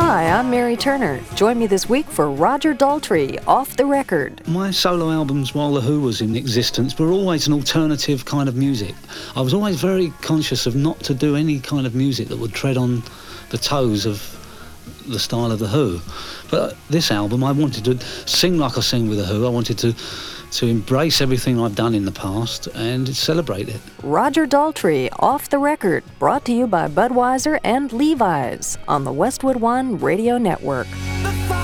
Hi, I'm Mary Turner. Join me this week for Roger Daltrey, Off the Record. My solo albums, while The Who was in existence, were always an alternative kind of music. I was always very conscious of not to do any kind of music that would tread on the toes of the style of The Who. But this album, I wanted to sing like I sing with The Who. I wanted to embrace everything I've done in the past and celebrate it. Roger Daltrey, Off the Record, brought to you by Budweiser and Levi's on the Westwood One Radio Network.